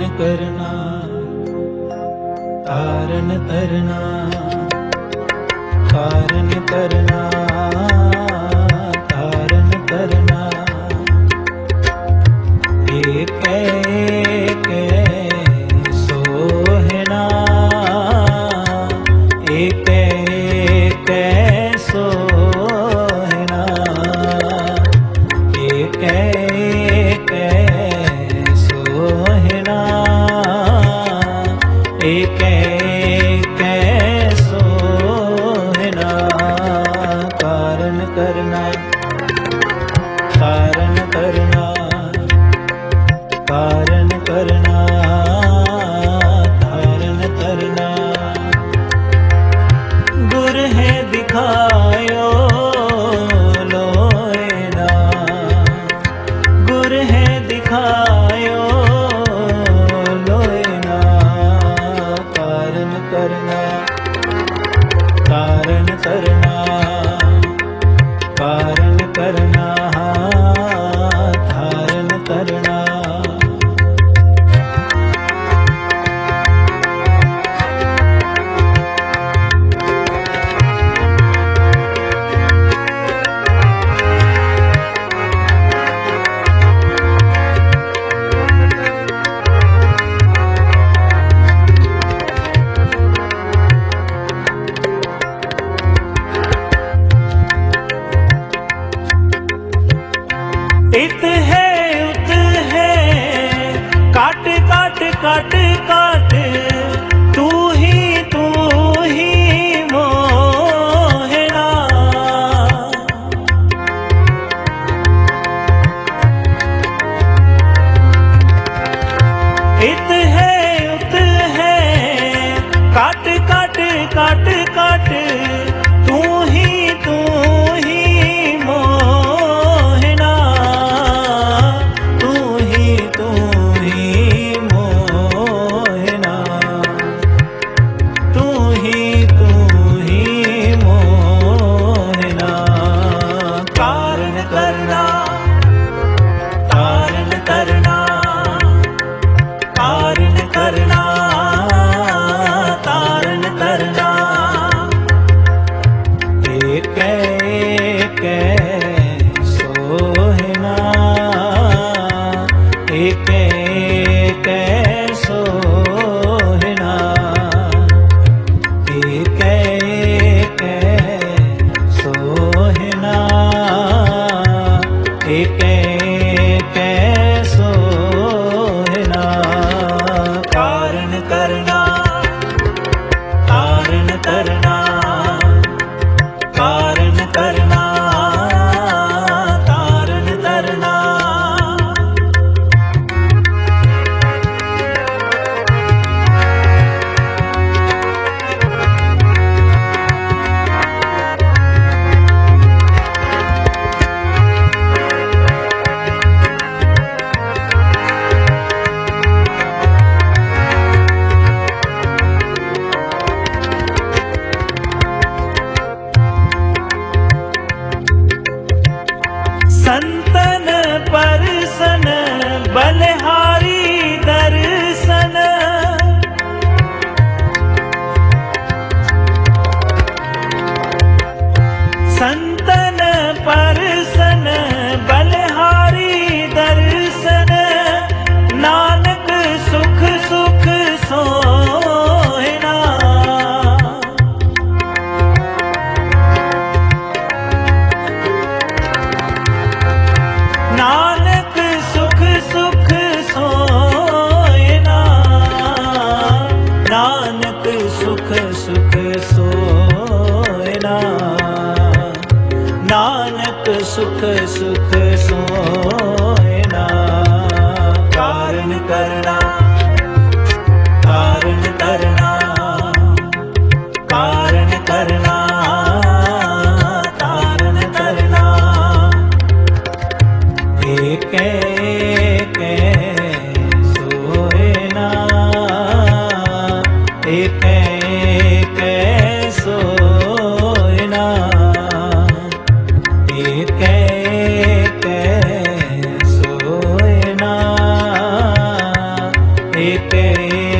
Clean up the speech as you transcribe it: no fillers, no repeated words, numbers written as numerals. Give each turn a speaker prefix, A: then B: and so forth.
A: करना, तारण करना, तारण करना, तारण करना। एक एक सोहना, एक एक सोहना, एक एक सोहना, एक एक सोहना। तारण करना, तारण करना, तारण करना, तारण करना। गुर है दिखायो लोएना, गुर है दिखायो लोएना। तारण करना, तारण करना, तारण करना, तारण करना। इत है उत है, काट काट काट काट, तू ही मोहना। इत है उत है, काट काट काट काट, तू ही मोहना। तू ही मोहना, तू ही मोहना। तारण करना, तारण करना, तारण करना, तारण करना। एक एक सोहना, एक एक सोहना, एक एक सोहना, एक एक सोहना। तारण करना, तारण करना, तारण करना, तारण करना। संतन परसन बलिहारी दर्शन, संतन परसन बलिहारी दर्शन। नानक सुख सुख सोहना, नानक सुख सुख सोहना, नानक सुख सुख सोहना, नानक सुख सुख सोहना। तारण करना, तारण करना, तारण करना, तारण करना। एक एक सोहना, एक एक सोहना, एक एक सोहना, एक रे